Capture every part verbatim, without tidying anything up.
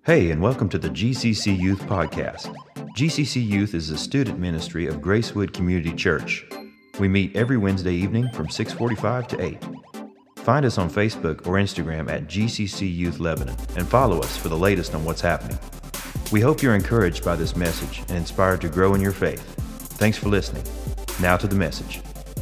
Hey, and welcome to the G C C Youth Podcast. G C C Youth is a student ministry of Gracewood Community Church. We meet every Wednesday evening from six forty-five to eight. Find us on Facebook or Instagram at G C C Youth Lebanon and follow us for the latest on what's happening. We hope you're encouraged by this message and inspired to grow in your faith. Thanks for listening. Now to the message.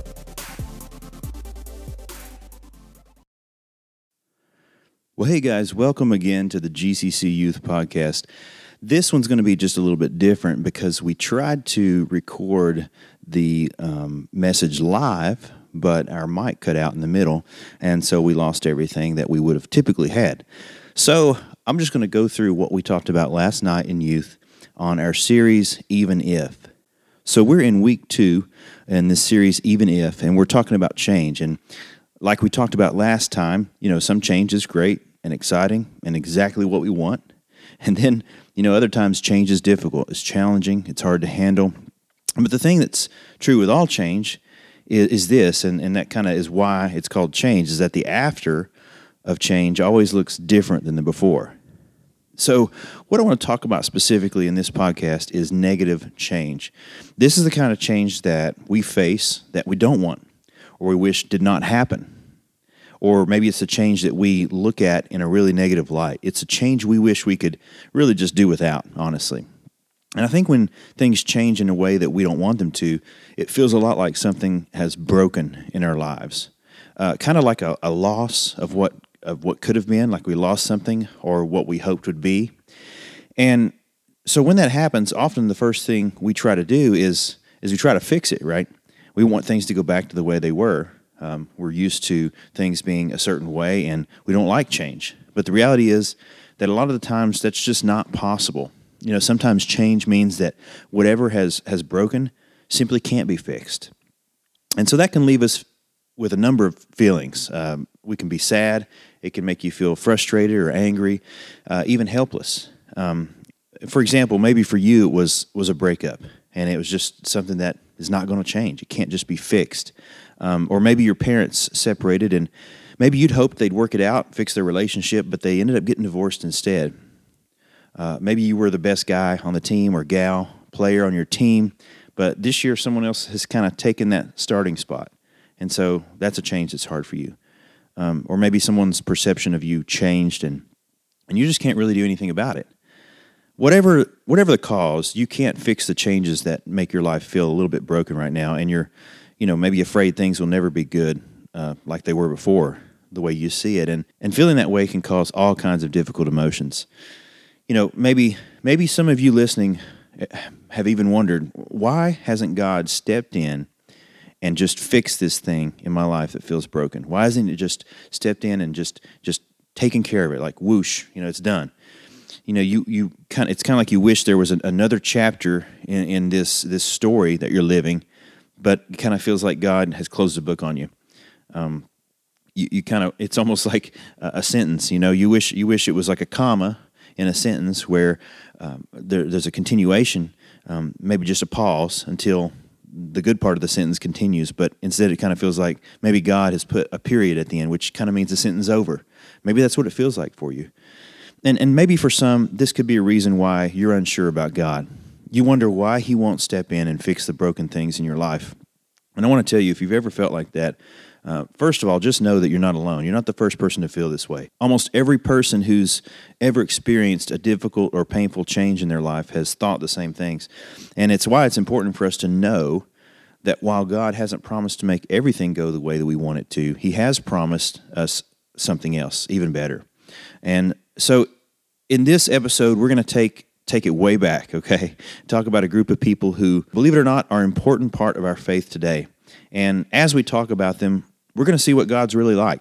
Well, hey guys, welcome again to the G C C Youth Podcast. This one's going to be just a little bit different because we tried to record the um, message live, but our mic cut out in the middle, and so we lost everything that we would have typically had. So I'm just going to go through what we talked about last night in youth on our series, Even If. So we're in week two in this series, Even If, and we're talking about change. And like we talked about last time, you know, some change is great and exciting and exactly what we want. And then, you know, other times change is difficult, it's challenging, it's hard to handle. But the thing that's true with all change is, is this, and, and that kind of is why it's called change, is that the after of change always looks different than the before. So what I want to talk about specifically in this podcast is negative change. This is the kind of change that we face that we don't want or we wish did not happen. Or maybe it's a change that we look at in a really negative light. It's a change we wish we could really just do without, honestly. And I think when things change in a way that we don't want them to, it feels a lot like something has broken in our lives. Uh, kind of like a, a loss of what of what could have been, like we lost something or what we hoped would be. And so when that happens, often the first thing we try to do is is we try to fix it, right? We want things to go back to the way they were. Um, we're used to things being a certain way, and we don't like change. But the reality is that a lot of the times that's just not possible. You know, sometimes change means that whatever has, has broken simply can't be fixed. And so that can leave us with a number of feelings. Um, we can be sad. It can make you feel frustrated or angry, uh, even helpless. Um, for example, maybe for you it was, was a breakup, and it was just something that is not going to change. It can't just be fixed. Um, or maybe your parents separated, and maybe you'd hoped they'd work it out, fix their relationship, but they ended up getting divorced instead. Uh, maybe you were the best guy on the team or gal, player on your team, but this year someone else has kind of taken that starting spot, and so that's a change that's hard for you. Um, or maybe someone's perception of you changed, and and you just can't really do anything about it. Whatever whatever the cause, you can't fix the changes that make your life feel a little bit broken right now, and you're, you know, maybe afraid things will never be good uh, like they were before, the way you see it, and and feeling that way can cause all kinds of difficult emotions. You know, maybe maybe some of you listening have even wondered, why hasn't God stepped in and just fixed this thing in my life that feels broken? Why hasn't it just stepped in and just just taken care of it, like whoosh, you know, it's done? You know, you, you kind of, it's kind of like you wish there was an, another chapter in, in this this story that you're living, but it kind of feels like God has closed the book on you. Um, you, you kind of, it's almost like a, a sentence. You know, you wish you wish it was like a comma in a sentence where um, there, there's a continuation, um, maybe just a pause until the good part of the sentence continues. But instead, it kind of feels like maybe God has put a period at the end, which kind of means the sentence is over. Maybe that's what it feels like for you. And and maybe for some, this could be a reason why you're unsure about God. You wonder why He won't step in and fix the broken things in your life. And I want to tell you, if you've ever felt like that, uh, first of all, just know that you're not alone. You're not the first person to feel this way. Almost every person who's ever experienced a difficult or painful change in their life has thought the same things. And it's why it's important for us to know that while God hasn't promised to make everything go the way that we want it to, He has promised us something else, even better. And so in this episode, we're going to take take it way back, okay? Talk about a group of people who, believe it or not, are an important part of our faith today. And as we talk about them, we're going to see what God's really like.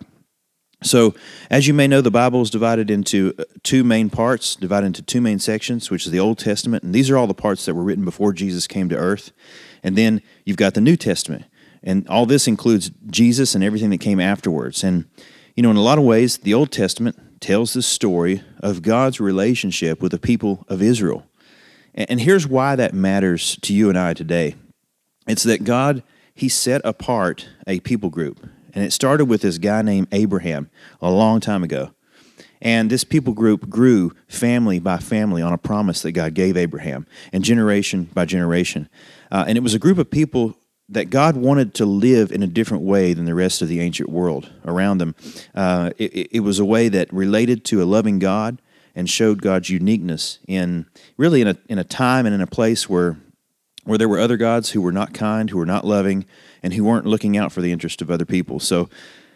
So, as you may know, the Bible is divided into two main parts, divided into two main sections, which is the Old Testament, and these are all the parts that were written before Jesus came to earth. And then you've got the New Testament, and all this includes Jesus and everything that came afterwards. And, you know, in a lot of ways, the Old Testament tells the story of God's relationship with the people of Israel. And here's why that matters to you and I today. It's that God, He set apart a people group. And it started with this guy named Abraham a long time ago. And this people group grew family by family on a promise that God gave Abraham, and generation by generation. Uh, and it was a group of people that God wanted to live in a different way than the rest of the ancient world around them. Uh, it, it was a way that related to a loving God and showed God's uniqueness in really in a in a time and in a place where where there were other gods who were not kind, who were not loving, and who weren't looking out for the interest of other people. So,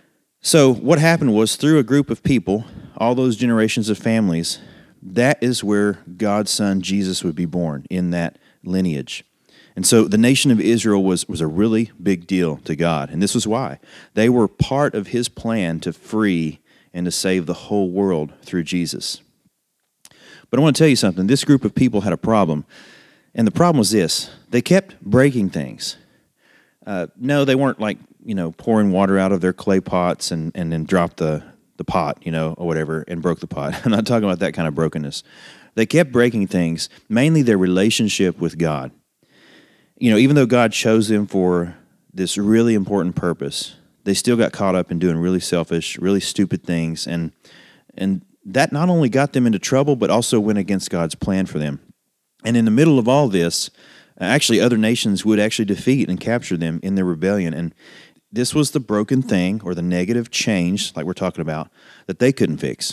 so what happened was, through a group of people, all those generations of families, that is where God's Son Jesus would be born, in that lineage. And so the nation of Israel was, was a really big deal to God, and this was why. They were part of His plan to free and to save the whole world through Jesus. But I want to tell you something. This group of people had a problem. And the problem was this: they kept breaking things. Uh, no, they weren't like, you know, pouring water out of their clay pots and, and then dropped the, the pot, you know, or whatever, and broke the pot. I'm not talking about that kind of brokenness. They kept breaking things, mainly their relationship with God. You know, even though God chose them for this really important purpose, they still got caught up in doing really selfish, really stupid things. And, and that not only got them into trouble, but also went against God's plan for them. And in the middle of all this, actually other nations would actually defeat and capture them in their rebellion. And this was the broken thing, or the negative change, like we're talking about, that they couldn't fix.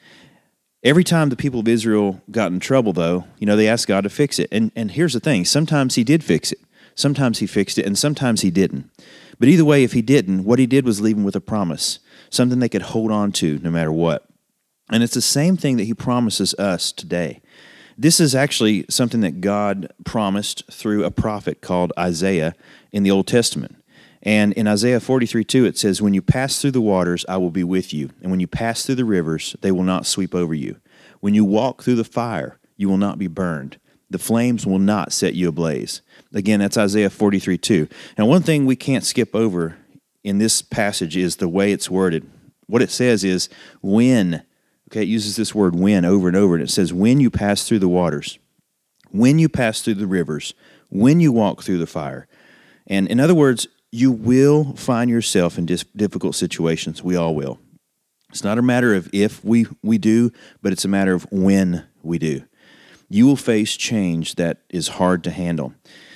Every time the people of Israel got in trouble, though, you know, they asked God to fix it. And and here's the thing: sometimes He did fix it. Sometimes He fixed it, and sometimes He didn't. But either way, if He didn't, what He did was leave them with a promise, something they could hold on to no matter what. And it's the same thing that He promises us today. This is actually something that God promised through a prophet called Isaiah in the Old Testament. And in Isaiah forty-three two, it says, "When you pass through the waters, I will be with you. And when you pass through the rivers, they will not sweep over you. When you walk through the fire, you will not be burned. The flames will not set you ablaze." Again, that's Isaiah forty-three two. And one thing we can't skip over in this passage is the way it's worded. What it says is, when. Okay, it uses this word "when" over and over, and it says, "When you pass through the waters, when you pass through the rivers, when you walk through the fire." And in other words, you will find yourself in dis- difficult situations. We all will. It's not a matter of if we, we do, but it's a matter of when we do. You will face change that is hard to handle.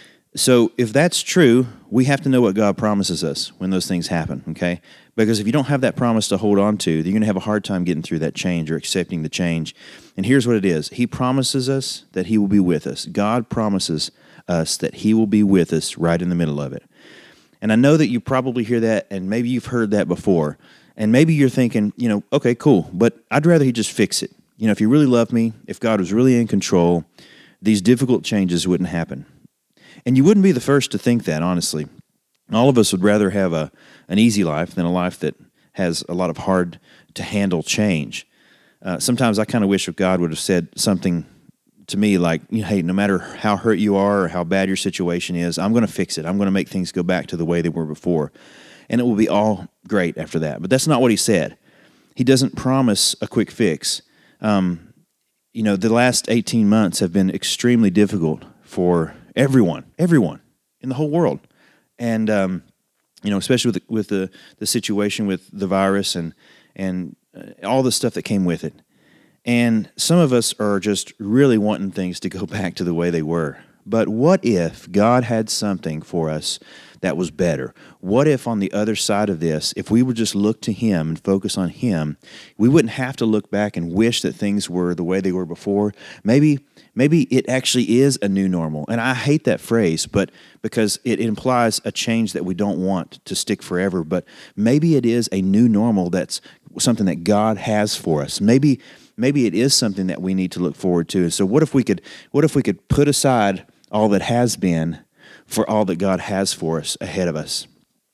So if that's true, we have to know what God promises us when those things happen, okay? Because if you don't have that promise to hold on to, you're going to have a hard time getting through that change or accepting the change. And here's what it is. He promises us that He will be with us. God promises us that He will be with us right in the middle of it. And I know that you probably hear that, and maybe you've heard that before. And maybe you're thinking, you know, okay, cool, but I'd rather He just fix it. You know, if He really loved me, if God was really in control, these difficult changes wouldn't happen. And you wouldn't be the first to think that, honestly. All of us would rather have a an easy life than a life that has a lot of hard-to-handle change. Uh, sometimes I kind of wish if God would have said something to me like, hey, no matter how hurt you are or how bad your situation is, I'm going to fix it. I'm going to make things go back to the way they were before. And it will be all great after that. But that's not what He said. He doesn't promise a quick fix. Um, you know, the last eighteen months have been extremely difficult for everyone, everyone in the whole world. And, um, you know, especially with the, with the, the situation with the virus and, and uh, all the stuff that came with it. And some of us are just really wanting things to go back to the way they were. But what if God had something for us that was better? What if on the other side of this, if we would just look to Him and focus on Him, we wouldn't have to look back and wish that things were the way they were before? Maybe maybe it actually is a new normal. And I hate that phrase, but because it implies a change that we don't want to stick forever. But maybe it is a new normal that's something that God has for us. Maybe maybe it is something that we need to look forward to. And so what if we could what if we could put aside all that has been for all that God has for us ahead of us?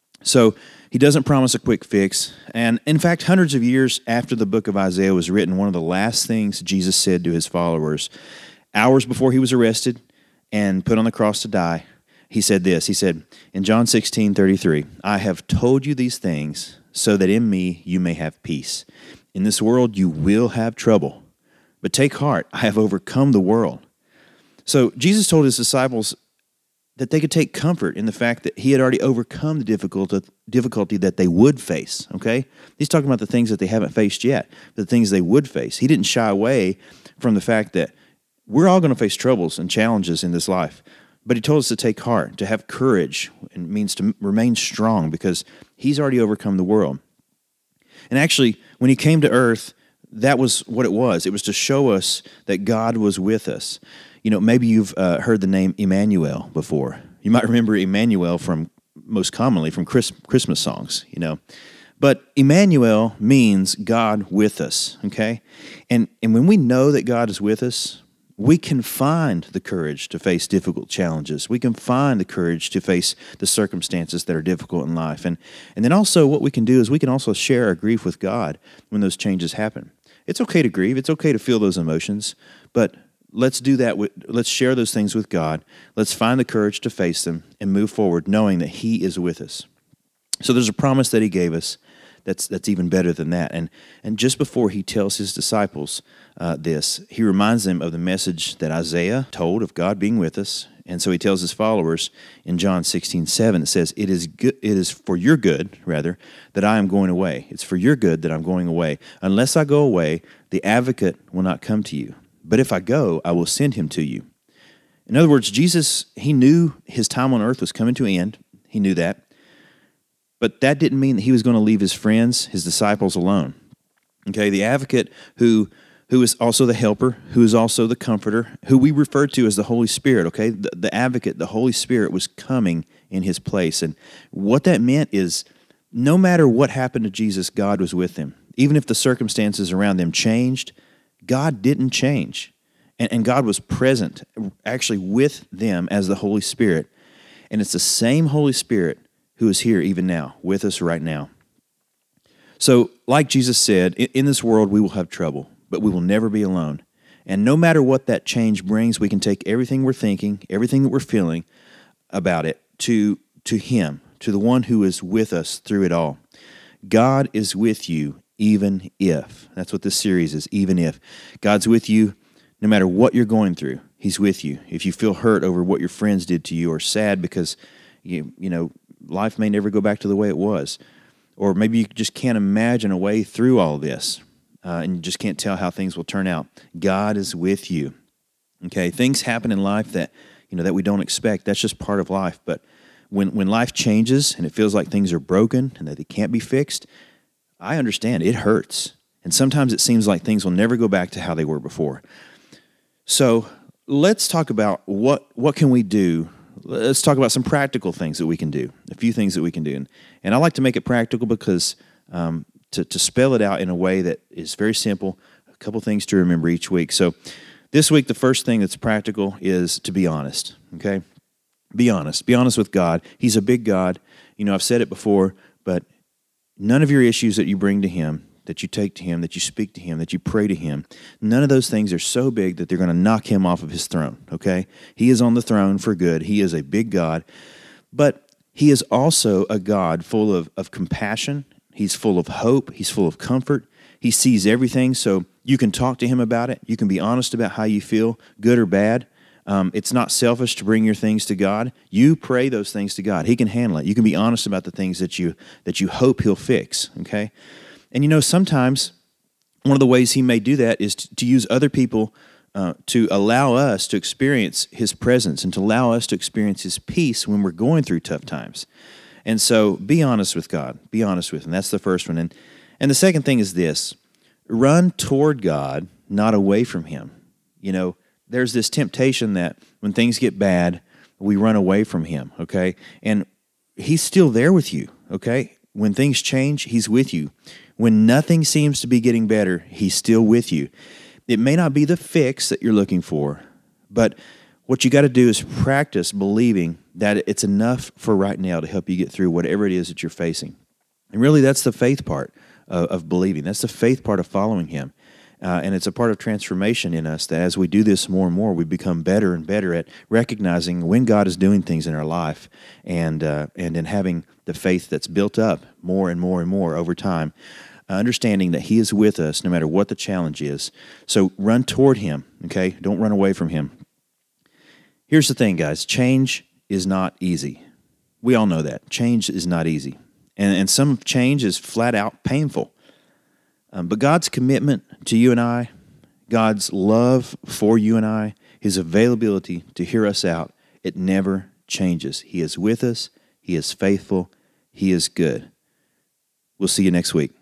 So He doesn't promise a quick fix. And in fact, hundreds of years after the book of Isaiah was written, one of the last things Jesus said to His followers, hours before He was arrested and put on the cross to die, He said this. He said in John sixteen thirty-three, "I have told you these things so that in me you may have peace. In this world you will have trouble, but take heart, I have overcome the world." So Jesus told His disciples that they could take comfort in the fact that he had already overcome the difficulty, difficulty that they would face, okay? He's talking about the things that they haven't faced yet, the things they would face. He didn't shy away from the fact that we're all going to face troubles and challenges in this life, but he told us to take heart, to have courage, and it means to remain strong because he's already overcome the world. And actually, when he came to earth, that was what it was. It was to show us that God was with us. You know, maybe you've uh, heard the name Emmanuel before. You might remember Emmanuel from, most commonly, from Chris, Christmas songs, you know. But Emmanuel means God with us, okay? And, and when we know that God is with us, we can find the courage to face difficult challenges. We can find the courage to face the circumstances that are difficult in life. And, and then also what we can do is we can also share our grief with God when those changes happen. It's okay to grieve. It's okay to feel those emotions, but let's do that. With, let's share those things with God. Let's find the courage to face them and move forward knowing that he is with us. So there's a promise that he gave us that's that's even better than that. And and just before he tells his disciples uh, this, he reminds them of the message that Isaiah told of God being with us. And so he tells his followers in John sixteen seven, it says, it is good, it is for your good, rather, that I am going away. It's for your good that I'm going away. Unless I go away, the advocate will not come to you. But if I go, I will send him to you. In other words, Jesus, he knew his time on earth was coming to an end. He knew that. But that didn't mean that he was going to leave his friends, his disciples alone. Okay, the advocate who who is also the helper, who is also the comforter, who we refer to as the Holy Spirit, okay? The, the advocate, the Holy Spirit was coming in his place. And what that meant is no matter what happened to Jesus, God was with him. Even if the circumstances around them changed, God didn't change. And, and God was present, actually with them as the Holy Spirit. And it's the same Holy Spirit who is here even now, with us right now. So, like Jesus said, in, in this world we will have trouble, but we will never be alone. And no matter what that change brings, we can take everything we're thinking, everything that we're feeling about it to, to him, to the one who is with us through it all. God is with you even if. That's what this series is, even if. God's with you no matter what you're going through. He's with you. If you feel hurt over what your friends did to you or sad because, you, you know, life may never go back to the way it was, or maybe you just can't imagine a way through all this. Uh, and you just can't tell how things will turn out. God is with you. Okay, things happen in life that you know that we don't expect. That's just part of life. But when when life changes and it feels like things are broken and that they can't be fixed, I understand it hurts, and sometimes it seems like things will never go back to how they were before. So let's talk about what what can we do. Let's talk about some practical things that we can do. A few things that we can do, and, and I like to make it practical because. Um, To, to spell it out in a way that is very simple, a couple things to remember each week. So this week, the first thing that's practical is to be honest, okay? Be honest. Be honest with God. He's a big God. You know, I've said it before, but none of your issues that you bring to him, that you take to him, that you speak to him, that you pray to him, none of those things are so big that they're going to knock him off of his throne, okay? He is on the throne for good. He is a big God, but he is also a God full of, of compassion. He's full of hope. He's full of comfort. He sees everything, so you can talk to him about it. You can be honest about how you feel, good or bad. Um, it's not selfish to bring your things to God. You pray those things to God. He can handle it. You can be honest about the things that you that you hope he'll fix, okay? And you know, sometimes one of the ways he may do that is to, to use other people uh, to allow us to experience his presence and to allow us to experience his peace when we're going through tough times. And so be honest with God. Be honest with him. That's the first one. And, and the second thing is this. Run toward God, not away from him. You know, there's this temptation that when things get bad, we run away from him, okay? And he's still there with you, okay? When things change, he's with you. When nothing seems to be getting better, he's still with you. It may not be the fix that you're looking for, but what you got to do is practice believing that it's enough for right now to help you get through whatever it is that you're facing. And really, that's the faith part of, of believing. That's the faith part of following him. Uh, and it's a part of transformation in us that as we do this more and more, we become better and better at recognizing when God is doing things in our life and, uh, and in having the faith that's built up more and more and more over time, uh, understanding that he is with us no matter what the challenge is. So run toward him, okay? Don't run away from him. Here's the thing, guys. Change is not easy. We all know that. Change is not easy. And, and some change is flat out painful. Um, but God's commitment to you and I, God's love for you and I, His availability to hear us out, it never changes. He is with us. He is faithful. He is good. We'll see you next week.